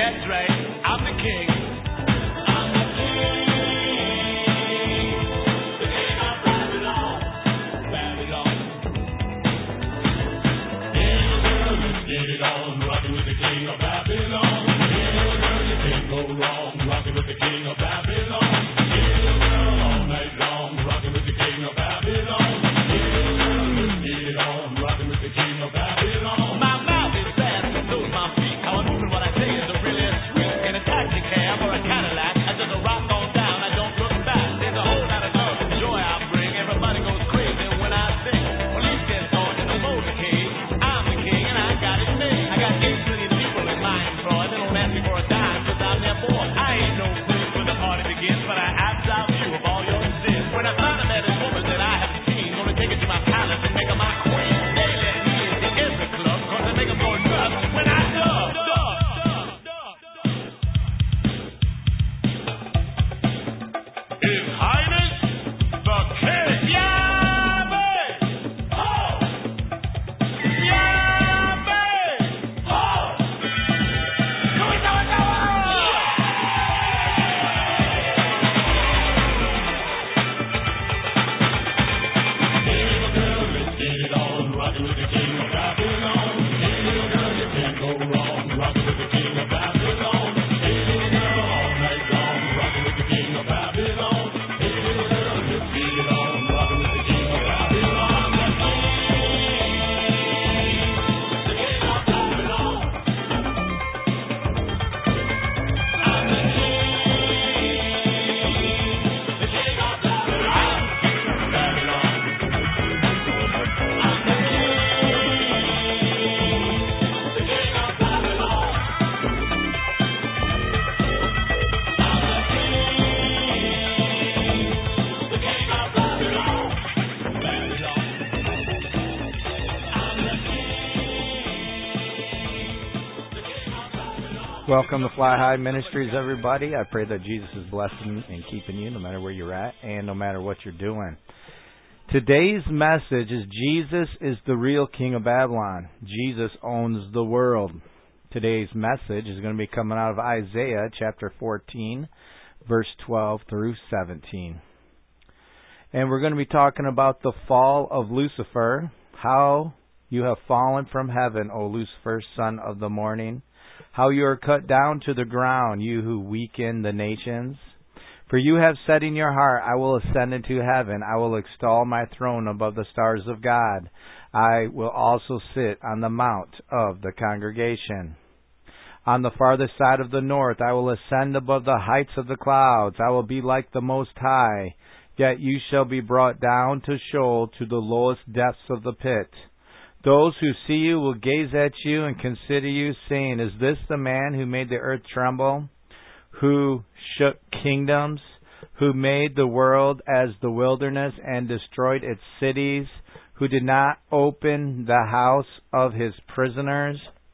Welcome to Fly High Ministries, everybody. I pray that Jesus is blessing and keeping you no matter where you're at and no matter what you're doing. Today's message is Jesus is the real King of Babylon. Jesus owns the world. Today's message is going to be coming out of Isaiah chapter 14, verse 12 through 17. And we're going to be talking about the fall of Lucifer, how you have fallen from heaven, O Lucifer, son of the morning. How you are cut down to the ground, you who weaken the nations. For you have said in your heart, I will ascend into heaven. I will extol my throne above the stars of God. I will also sit on the mount of the congregation. On the farthest side of the north, I will ascend above the heights of the clouds. I will be like the Most High. Yet you shall be brought down to Sheol, to the lowest depths of the pit. Those who see you will gaze at you and consider you, saying, is this the man who made the earth tremble, who shook kingdoms, who made the world as the wilderness and destroyed its cities, who did not open the house of his prisoners?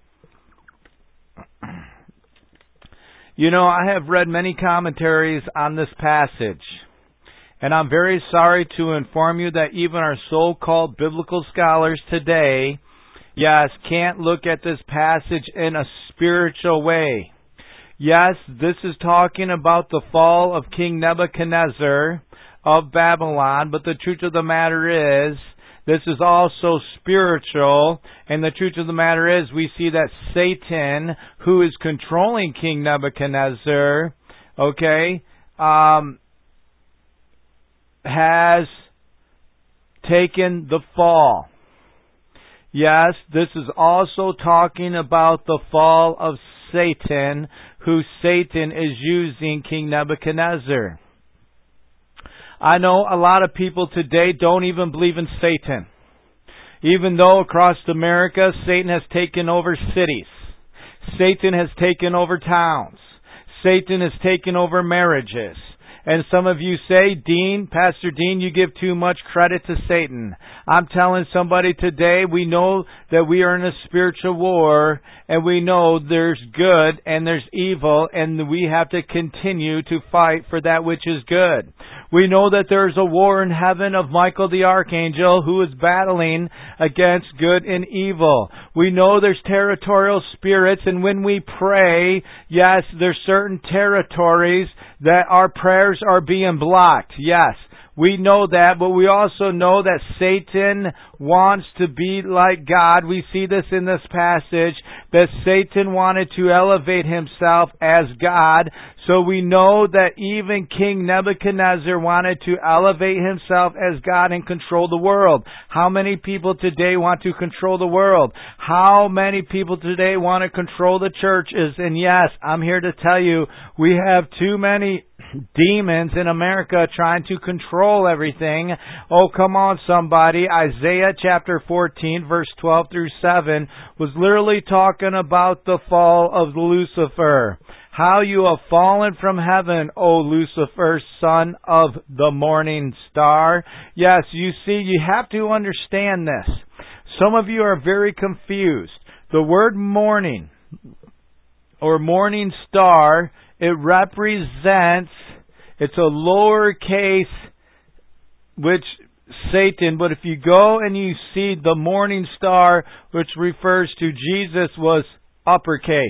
You know, I have read many commentaries on this passage. And I'm very sorry to inform you that even our so-called biblical scholars today, yes, can't look at this passage in a spiritual way. Yes, this is talking about the fall of King Nebuchadnezzar of Babylon, but the truth of the matter is, this is also spiritual, and the truth of the matter is, we see that Satan, who is controlling King Nebuchadnezzar, has taken the fall. Yes, this is also talking about the fall of Satan, who Satan is using King Nebuchadnezzar. I know a lot of people today don't even believe in Satan. Even though across America, Satan has taken over cities. Satan has taken over towns. Satan has taken over marriages. And some of you say, Pastor Dean, you give too much credit to Satan. I'm telling somebody today, we know that we are in a spiritual war, and we know there's good and there's evil, and we have to continue to fight for that which is good. We know that there's a war in heaven of Michael the Archangel who is battling against good and evil. We know there's territorial spirits, and when we pray, yes, there's certain territories that our prayers are being blocked. Yes. We know that, but we also know that Satan wants to be like God. We see this in this passage, that Satan wanted to elevate himself as God. So we know that even King Nebuchadnezzar wanted to elevate himself as God and control the world. How many people today want to control the world? How many people today want to control the churches? And yes, I'm here to tell you, we have too many demons in America trying to control everything. Oh, come on, somebody. Isaiah chapter 14, verse 12 through 7 was literally talking about the fall of Lucifer. How you have fallen from heaven, O Lucifer, son of the morning star. Yes, you see, you have to understand this. Some of you are very confused. The word morning or morning star, it represents, it's a lowercase, which Satan, but if you go and you see the morning star, which refers to Jesus, was uppercase.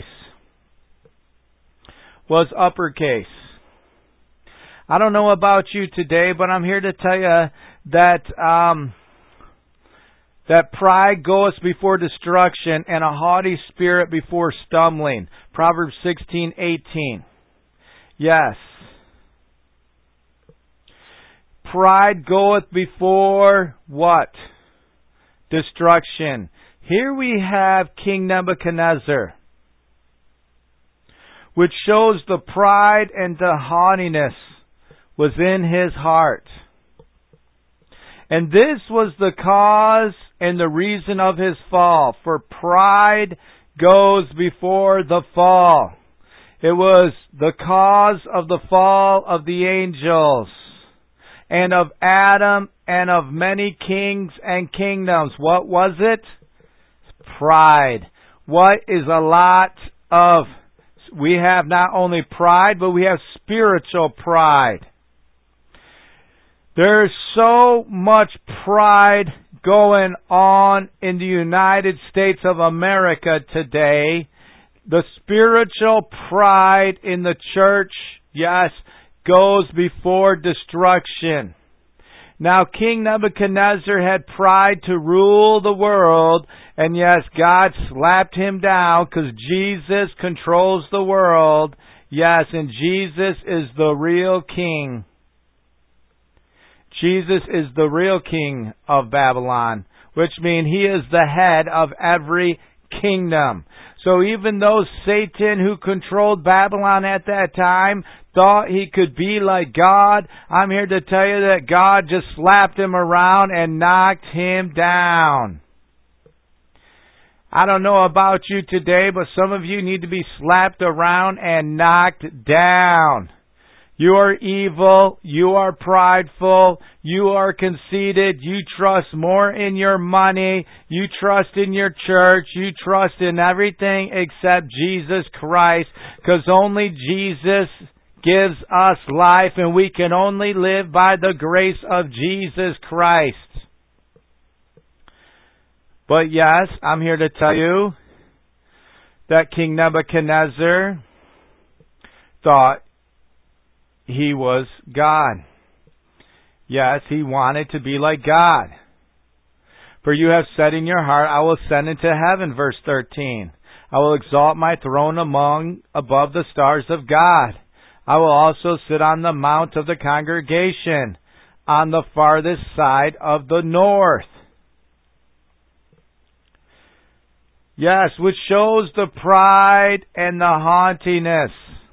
I don't know about you today, but I'm here to tell you that that pride goeth before destruction, and a haughty spirit before stumbling. Proverbs 16:18. Yes. Pride goeth before what? Destruction. Here we have King Nebuchadnezzar, which shows the pride and the haughtiness was in his heart. And this was the cause and the reason of his fall. For pride goes before the fall. It was the cause of the fall of the angels and of Adam and of many kings and kingdoms. What was it? Pride. What is a lot of... We have not only pride, but we have spiritual pride. There's so much pride going on in the United States of America today. The spiritual pride in the church, yes, goes before destruction. Now, King Nebuchadnezzar had pride to rule the world, and yes, God slapped him down because Jesus controls the world. Yes, and Jesus is the real king. Jesus is the real king of Babylon, which means he is the head of every kingdom. So even though Satan, who controlled Babylon at that time, thought he could be like God, I'm here to tell you that God just slapped him around and knocked him down. I don't know about you today, but some of you need to be slapped around and knocked down. You are evil, you are prideful, you are conceited, you trust more in your money, you trust in your church, you trust in everything except Jesus Christ, because only Jesus gives us life, and we can only live by the grace of Jesus Christ. But yes, I'm here to tell you that King Nebuchadnezzar thought he was God. Yes, he wanted to be like God. For you have said in your heart, I will ascend into heaven, verse 13. I will exalt my throne above the stars of God. I will also sit on the mount of the congregation, on the farthest side of the north. Yes, which shows the pride and the haughtiness.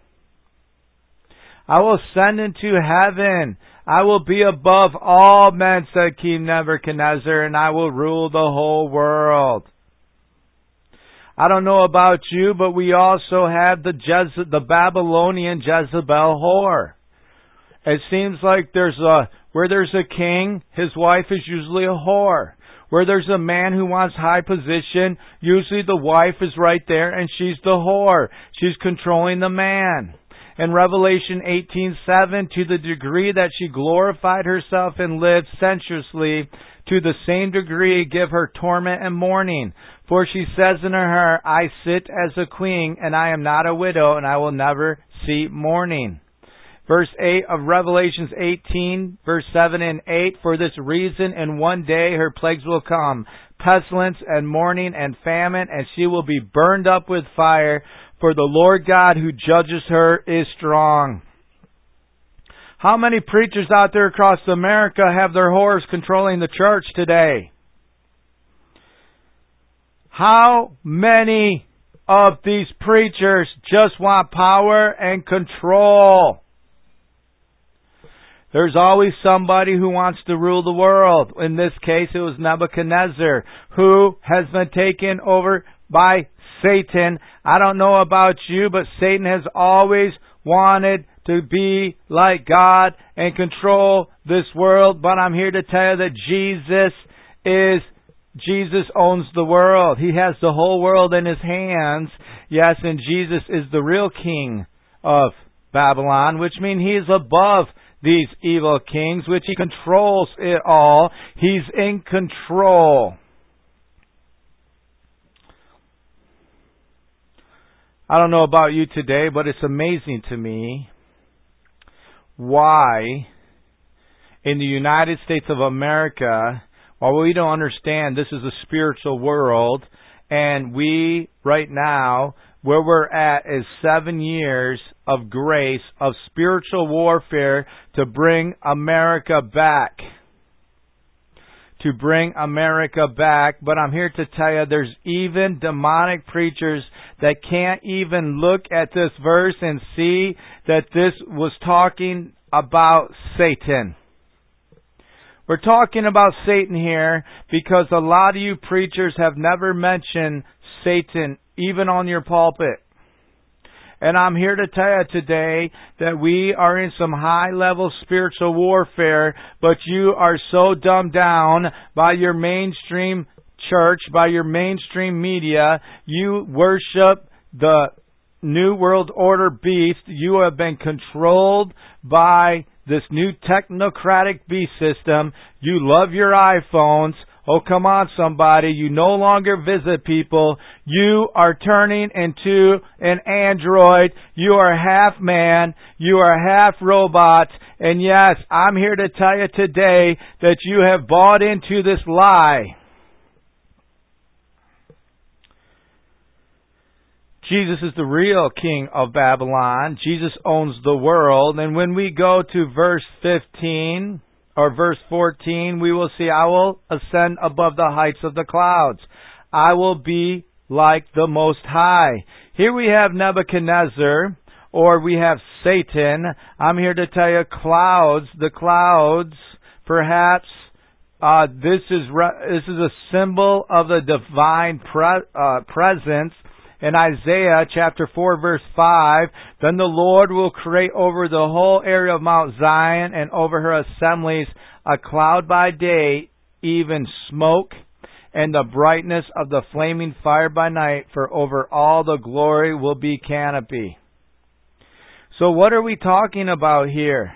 I will ascend into heaven. I will be above all men, said King Nebuchadnezzar, and I will rule the whole world. I don't know about you, but we also have the Babylonian Jezebel whore. It seems like where there's a king, his wife is usually a whore. Where there's a man who wants high position, usually the wife is right there and she's the whore. She's controlling the man. In Revelation 18:7, to the degree that she glorified herself and lived sensuously, to the same degree give her torment and mourning. For she says in her heart, I sit as a queen, and I am not a widow, and I will never see mourning. Verse 8 of Revelations 18, verse 7 and 8, for this reason in one day her plagues will come, pestilence and mourning and famine, and she will be burned up with fire, for the Lord God who judges her is strong. How many preachers out there across America have their whores controlling the church today? How many of these preachers just want power and control? There's always somebody who wants to rule the world. In this case, it was Nebuchadnezzar, who has been taken over by Satan. I don't know about you, but Satan has always wanted to be like God and control this world. But I'm here to tell you that Jesus owns the world. He has the whole world in His hands. Yes, and Jesus is the real king of Babylon, which means He is above these evil kings, which He controls it all. He's in control. I don't know about you today, but it's amazing to me why in the United States of America, while we don't understand this is a spiritual world, and we right now, where we're at is 7 years of grace, of spiritual warfare to bring America back. To bring America back. But I'm here to tell you there's even demonic preachers that can't even look at this verse and see that this was talking about Satan. We're talking about Satan here because a lot of you preachers have never mentioned Satan, even on your pulpit. And I'm here to tell you today that we are in some high-level spiritual warfare, but you are so dumbed down by your mainstream church, by your mainstream media. You worship the New World Order beast. You have been controlled by this new technocratic beast system. You love your iPhones. Oh, come on, somebody. You no longer visit people. You are turning into an android. You are half man. You are half robot. And yes, I'm here to tell you today that you have bought into this lie. Jesus is the real king of Babylon. Jesus owns the world. And when we go to verse 15... or verse 14, we will see, I will ascend above the heights of the clouds. I will be like the Most High. Here we have Nebuchadnezzar, or we have Satan. I'm here to tell you clouds. The clouds, perhaps, this is a symbol of the divine presence. In Isaiah chapter 4 verse 5, then the Lord will create over the whole area of Mount Zion and over her assemblies a cloud by day, even smoke, and the brightness of the flaming fire by night, for over all the glory will be canopy. So what are we talking about here?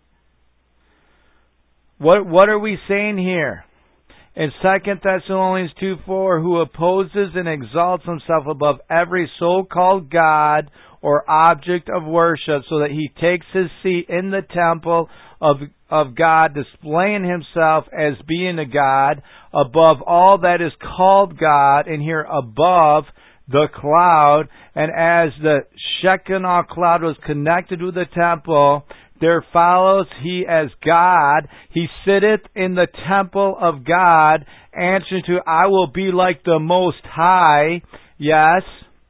What are we saying here? In 2 Thessalonians 2:4, who opposes and exalts himself above every so-called God or object of worship, so that he takes his seat in the temple of God, displaying himself as being a God above all that is called God, and here above the cloud. And as the Shekinah cloud was connected with the temple, there follows he as God. He sitteth in the temple of God, answering to, I will be like the Most High. Yes.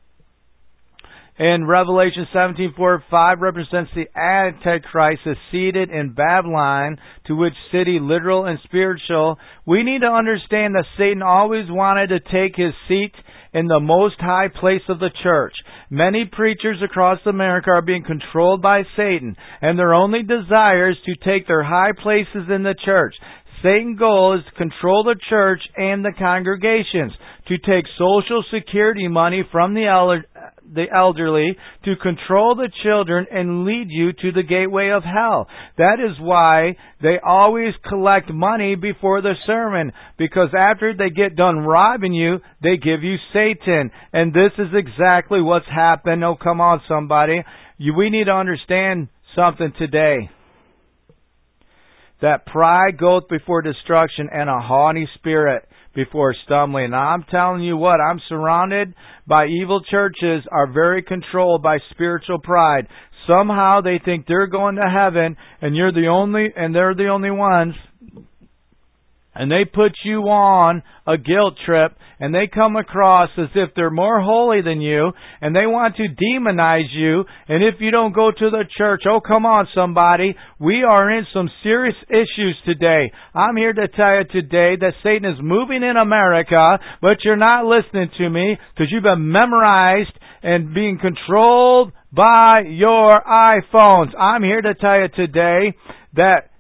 And Revelation 17:4-5 represents the Antichrist is seated in Babylon, to which city, literal and spiritual. We need to understand that Satan always wanted to take his seat in the most high place of the church. Many preachers across America are being controlled by Satan, and their only desire is to take their high places in the church. Satan's goal is to control the church and the congregations, to take Social Security money from the the elderly, to control the children, and lead you to the gateway of hell. That is why they always collect money before the sermon, because after they get done robbing you, they give you Satan. And this is exactly what's happened. Oh, come on, somebody. We need to understand something today. That pride goeth before destruction, and a haughty spirit before stumbling. Now, I'm telling you what, I'm surrounded by evil churches are very controlled by spiritual pride. Somehow they think they're going to heaven, and they're the only ones. And they put you on a guilt trip, and they come across as if they're more holy than you, and they want to demonize you. And if you don't go to the church, oh, come on, somebody, we are in some serious issues today. I'm here to tell you today that Satan is moving in America, but you're not listening to me because you've been memorized and being controlled by your iPhones. I'm here to tell you today that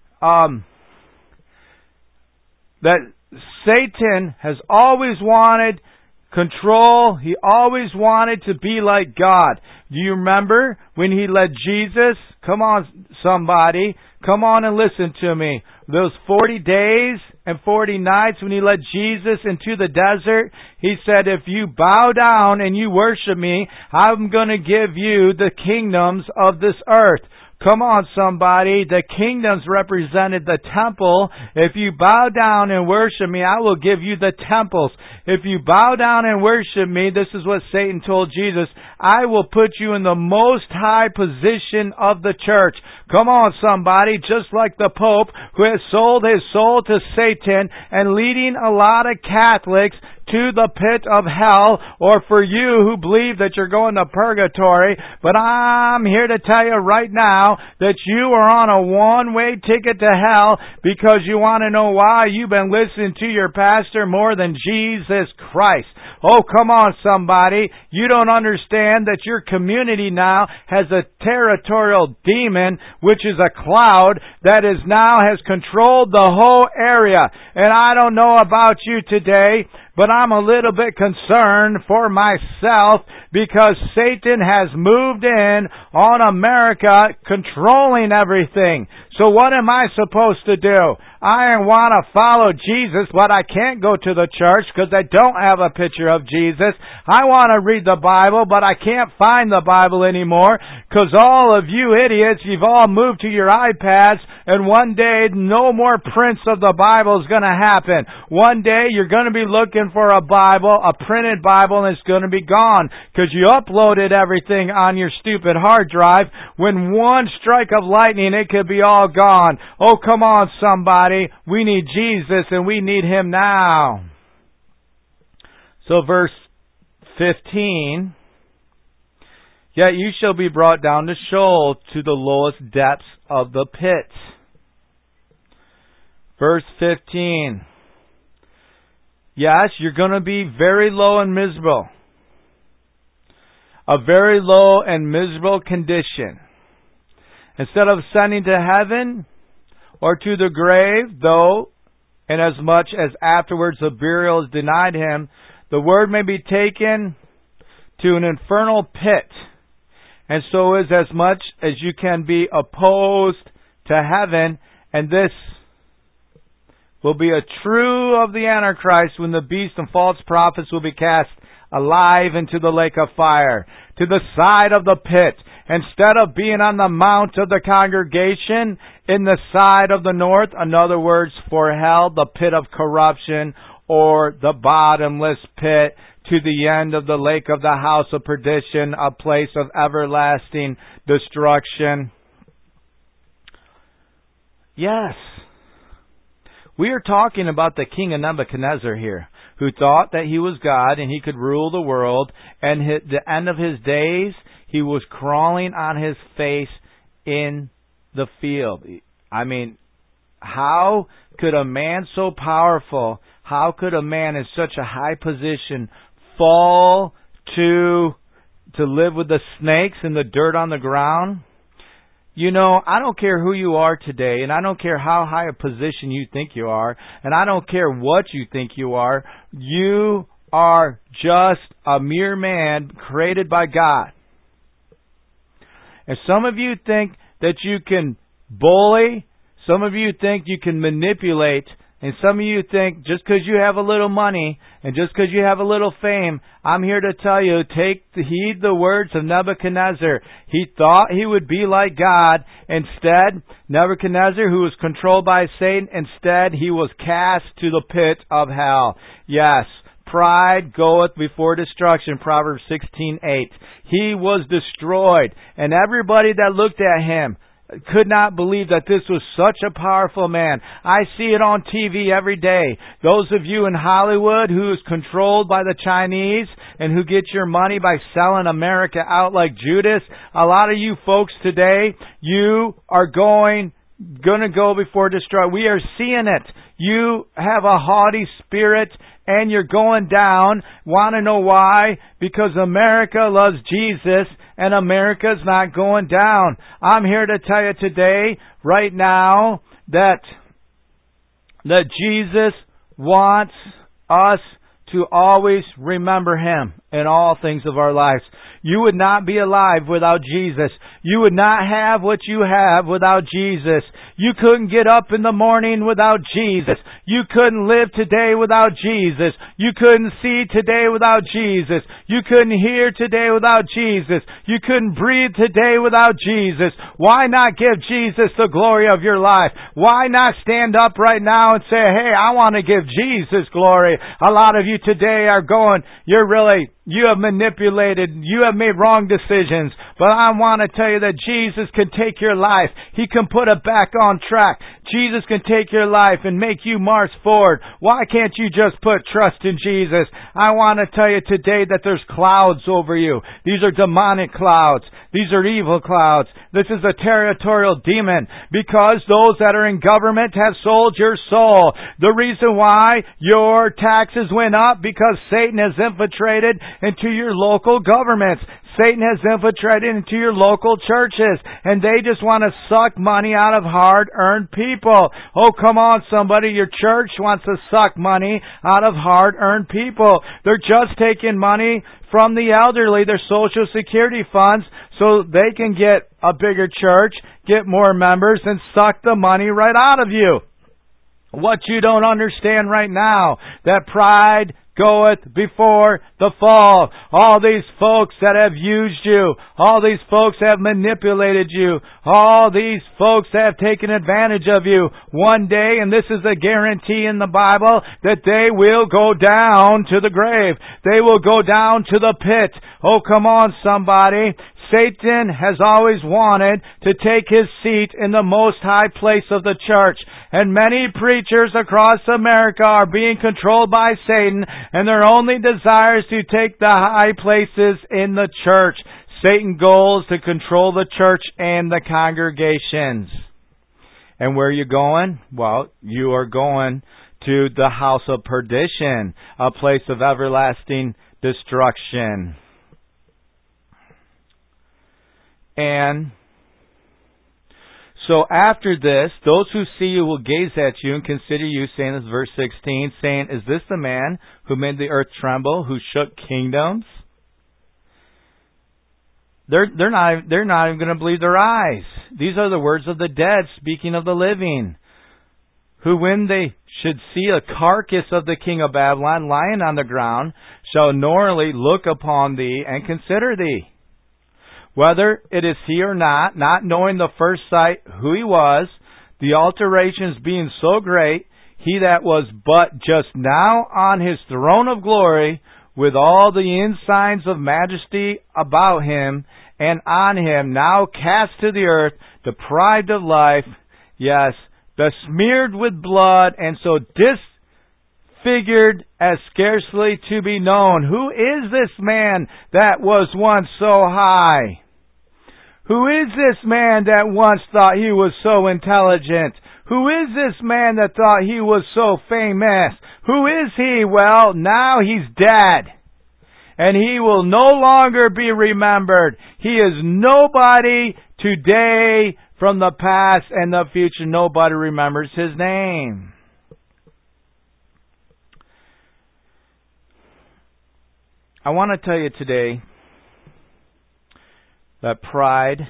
Satan has always wanted control. He always wanted to be like God. Do you remember when he led Jesus? Come on, somebody. Come on and listen to me. Those 40 days and 40 nights when he led Jesus into the desert, he said, if you bow down and you worship me, I'm going to give you the kingdoms of this earth. Come on, somebody. The kingdoms represented the temple. If you bow down and worship me, I will give you the temples. If you bow down and worship me, this is what Satan told Jesus, I will put you in the most high position of the church. Come on, somebody. Just like the Pope who has sold his soul to Satan and leading a lot of Catholics to the pit of hell, or for you who believe that you're going to purgatory. But I'm here to tell you right now that you are on a one-way ticket to hell because you want to know why? You've been listening to your pastor more than Jesus Christ. Oh, come on, somebody. You don't understand that your community now has a territorial demon, which is a cloud that is now has controlled the whole area. And I don't know about you today, but I'm a little bit concerned for myself because Satan has moved in on America, controlling everything. So what am I supposed to do? I want to follow Jesus, but I can't go to the church because I don't have a picture of Jesus. I want to read the Bible, but I can't find the Bible anymore because all of you idiots, you've all moved to your iPads, and one day no more prints of the Bible is going to happen. One day you're going to be looking for a Bible, a printed Bible, and it's going to be gone because you uploaded everything on your stupid hard drive. When one strike of lightning, it could be all gone. Oh, come on, somebody. We need Jesus, and we need Him now. So verse 15, yet you shall be brought down to Sheol, to the lowest depths of the pit. Verse 15, yes, you're going to be very low and miserable. A very low and miserable condition. Instead of ascending to heaven or to the grave, though, inasmuch as afterwards the burial is denied him, the word may be taken to an infernal pit. And so is as much as you can be opposed to heaven. And this will be a true of the Antichrist when the beast and false prophets will be cast alive into the lake of fire, to the side of the pit. Instead of being on the mount of the congregation, in the side of the north, in other words, for hell, the pit of corruption, or the bottomless pit, to the end of the lake of the house of perdition, a place of everlasting destruction. Yes. We are talking about the king of Nebuchadnezzar here, who thought that he was God and he could rule the world, and at the end of his days, he was crawling on his face in the field. I mean, how could a man so powerful, how could a man in such a high position fall to live with the snakes and the dirt on the ground? You know, I don't care who you are today, and I don't care how high a position you think you are, and I don't care what you think you are. You are just a mere man created by God. And some of you think that you can bully, some of you think you can manipulate, and some of you think just because you have a little money and just because you have a little fame, I'm here to tell you, heed the words of Nebuchadnezzar. He thought he would be like God. Instead, Nebuchadnezzar, who was controlled by Satan, instead he was cast to the pit of hell. Yes, pride goeth before destruction, Proverbs 16:8. He was destroyed, and everybody that looked at him could not believe that this was such a powerful man. I see it on TV every day. Those of you in Hollywood who is controlled by the Chinese and who get your money by selling America out like Judas, a lot of you folks today, you are going to go before destruction. We are seeing it. You have a haughty spirit and you're going down. Want to know why? Because America loves Jesus and America's not going down. I'm here to tell you today, right now, that Jesus wants us to always remember Him in all things of our lives. You would not be alive without Jesus. You would not have what you have without Jesus. You couldn't get up in the morning without Jesus. You couldn't live today without Jesus. You couldn't see today without Jesus. You couldn't hear today without Jesus. You couldn't breathe today without Jesus. Why not give Jesus the glory of your life? Why not stand up right now and say, hey, I want to give Jesus glory? A lot of you today are going, you have manipulated, you have made wrong decisions. But I want to tell you that Jesus can take your life. He can put it back on track. Jesus can take your life and make you march forward. Why can't you just put trust in Jesus? I want to tell you today that there's clouds over you. These are demonic clouds. These are evil clouds. This is a territorial demon because those that are in government have sold your soul. The reason why your taxes went up because Satan has infiltrated into your local governments. Satan has infiltrated into your local churches, and they just want to suck money out of hard-earned people. Oh, come on, somebody. Your church wants to suck money out of hard-earned people. They're just taking money from the elderly, their Social Security funds, so they can get a bigger church, get more members, and suck the money right out of you. What you don't understand right now, that pride goeth before the fall. All these folks that have used you, all these folks have manipulated you, all these folks have taken advantage of you. One day, and this is a guarantee in the Bible, that they will go down to the grave. They will go down to the pit. Oh, come on, somebody. Satan has always wanted to take his seat in the most high place of the church. And many preachers across America are being controlled by Satan, and their only desire is to take the high places in the church. Satan's goal is to control the church and the congregations. And where are you going? Well, you are going to the house of perdition, a place of everlasting destruction. And so after this, those who see you will gaze at you and consider you, saying, this is verse 16, saying, is this the man who made the earth tremble, who shook kingdoms? They're not even going to believe their eyes. These are the words of the dead, speaking of the living, who when they should see a carcass of the king of Babylon lying on the ground, shall normally look upon thee and consider thee. Whether it is he or not knowing the first sight who he was, the alterations being so great, he that was but just now on his throne of glory, with all the ensigns of majesty about him and on him, now cast to the earth, deprived of life, yes, besmeared with blood, and so disfigured as scarcely to be known. Who is this man that was once so high? Who is this man that once thought he was so intelligent? Who is this man that thought he was so famous? Who is he? Well, now he's dead. And he will no longer be remembered. He is nobody today from the past and the future. Nobody remembers his name. I want to tell you today that pride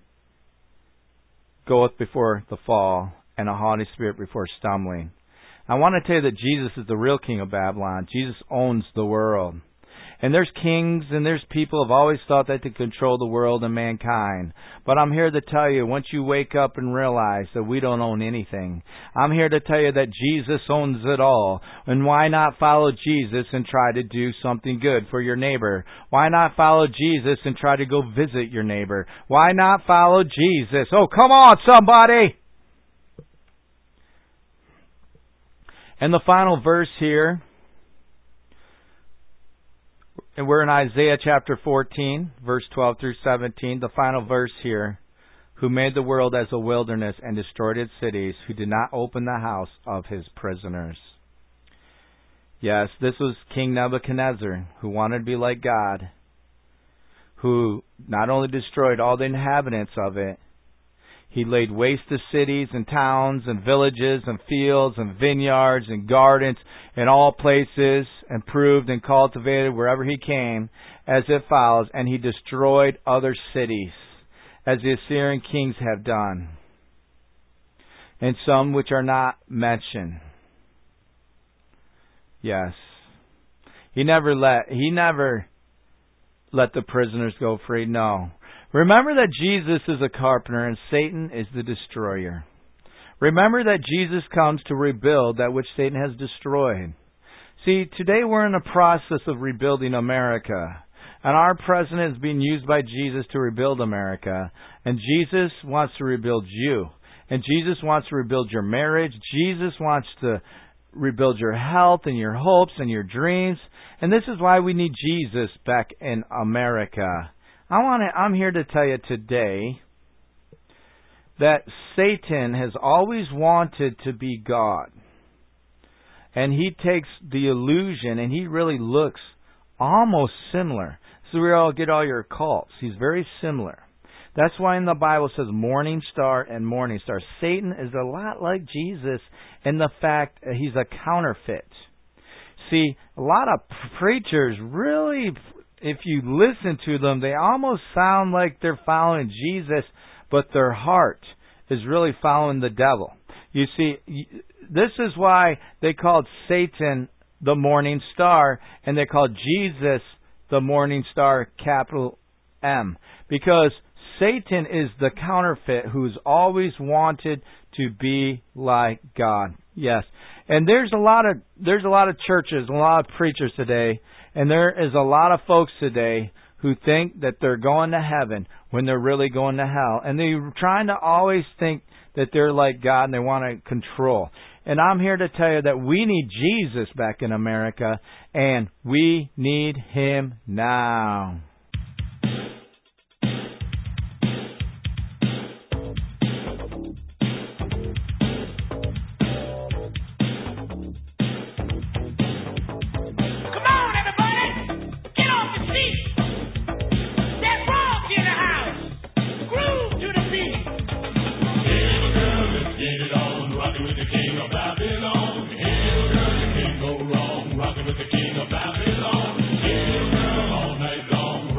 goeth before the fall, and a haughty spirit before stumbling. I want to tell you that Jesus is the real king of Babylon. Jesus owns the world. And there's kings and there's people who have always thought that they control the world and mankind. But I'm here to tell you, once you wake up and realize that we don't own anything, I'm here to tell you that Jesus owns it all. And why not follow Jesus and try to do something good for your neighbor? Why not follow Jesus and try to go visit your neighbor? Why not follow Jesus? Oh, come on, somebody! And the final verse here, and we're in Isaiah chapter 14, verse 12 through 17. The final verse here. Who made the world as a wilderness and destroyed its cities, who did not open the house of his prisoners. Yes, this was King Nebuchadnezzar, who wanted to be like God, who not only destroyed all the inhabitants of it, he laid waste to cities and towns and villages and fields and vineyards and gardens in all places, improved and cultivated wherever he came, as it follows. And he destroyed other cities, as the Assyrian kings have done, and some which are not mentioned. Yes. He never let the prisoners go free. No. Remember that Jesus is a carpenter and Satan is the destroyer. Remember that Jesus comes to rebuild that which Satan has destroyed. See, today we're in the process of rebuilding America. And our president is being used by Jesus to rebuild America. And Jesus wants to rebuild you. And Jesus wants to rebuild your marriage. Jesus wants to rebuild your health and your hopes and your dreams. And this is why we need Jesus back in America. I'm here to tell you today that Satan has always wanted to be God. And he takes the illusion and he really looks almost similar. So we all get all your cults. He's very similar. That's why in the Bible it says morning star and morning star. Satan is a lot like Jesus in the fact that he's a counterfeit. See, a lot of preachers really, if you listen to them, they almost sound like they're following Jesus, but their heart is really following the devil. You see, this is why they called Satan the morning star, and they called Jesus the morning star, capital M. Because Satan is the counterfeit who's always wanted to be like God. Yes. And there's a lot of churches, a lot of preachers today, and there is a lot of folks today who think that they're going to heaven when they're really going to hell. And they're trying to always think that they're like God and they want to control. And I'm here to tell you that we need Jesus back in America, and we need Him now. With the king of Babylon, he'll girl all night long.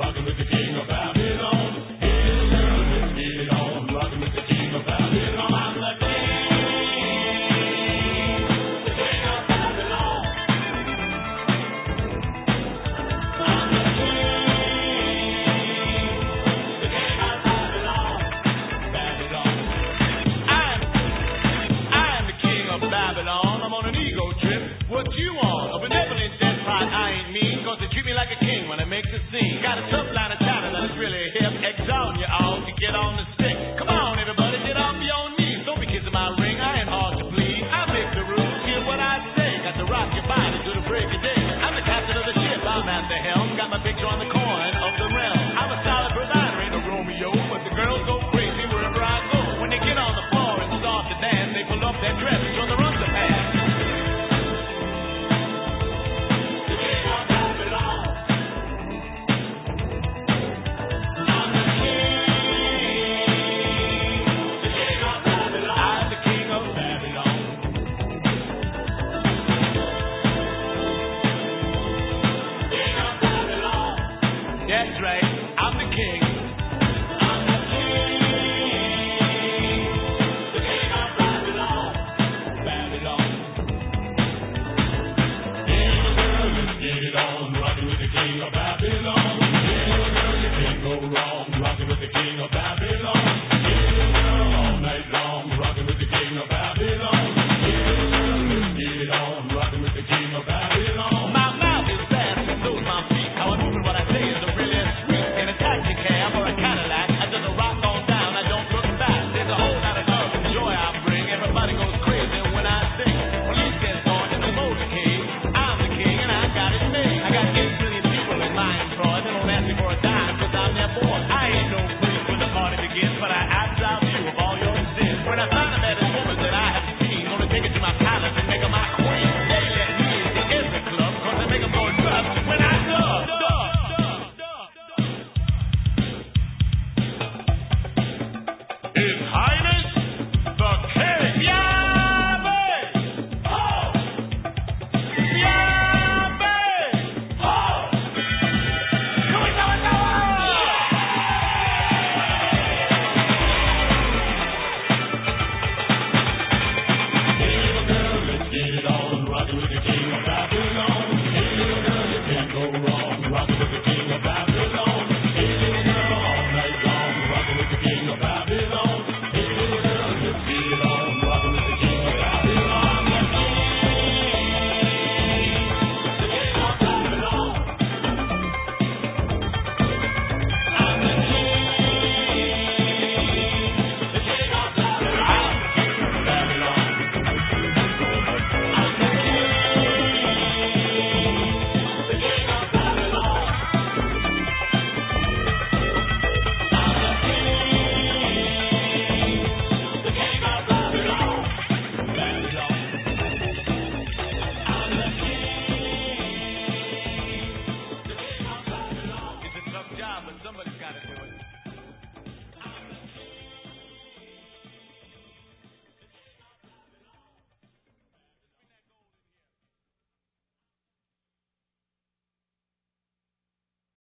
job, but somebody's got to do it.